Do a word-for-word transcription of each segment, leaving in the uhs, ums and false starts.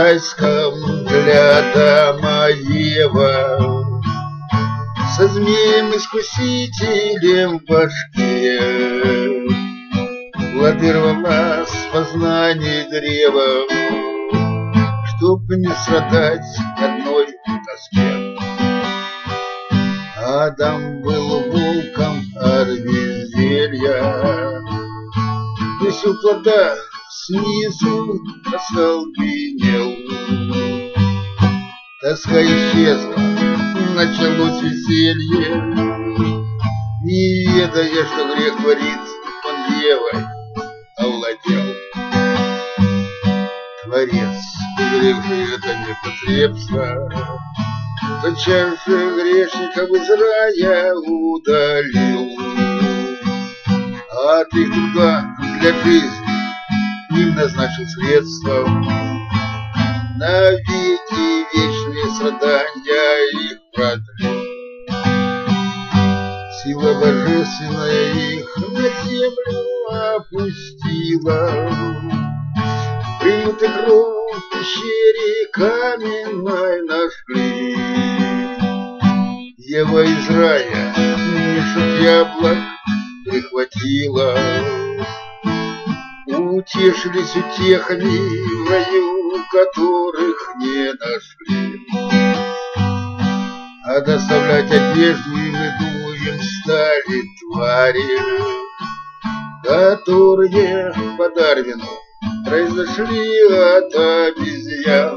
райском для Домоева, со змеем-искусителем в башке лоббировалась познание древа, чтоб не страдать одной тоске. Адам был волком от везелья, весь у плода снизу остолбенел. Тоска исчезла, началось веселье, не ведая, что грех творит, он девой овладел. Творец, узревший это непотребство, тотчас же грешников из рая удалил. От их труда для жизни им назначил средства, навеки вечные страдания их продлил. Сила божественная их на землю опустила, приют и кровь в пещере каменной нашли. Ева из рая мешок яблок прихватила, утешились утехами в раю, которых не нашли. А доставлять одежду им и дуем стали твари, которые по Дарвину произошли от обезьян.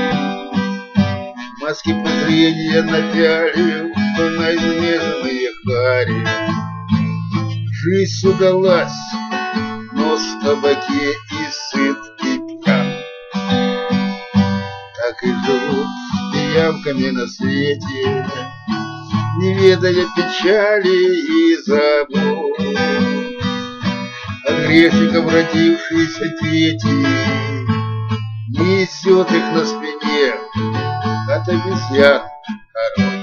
Маски презрения напялив на измеженные хари. Жизнь удалась, нос в табаке и сыт, и пьян. Так и живут пиявками на свете, не ведая печали и забот. От грешников родившиеся дети несет их на спине от обезьян король.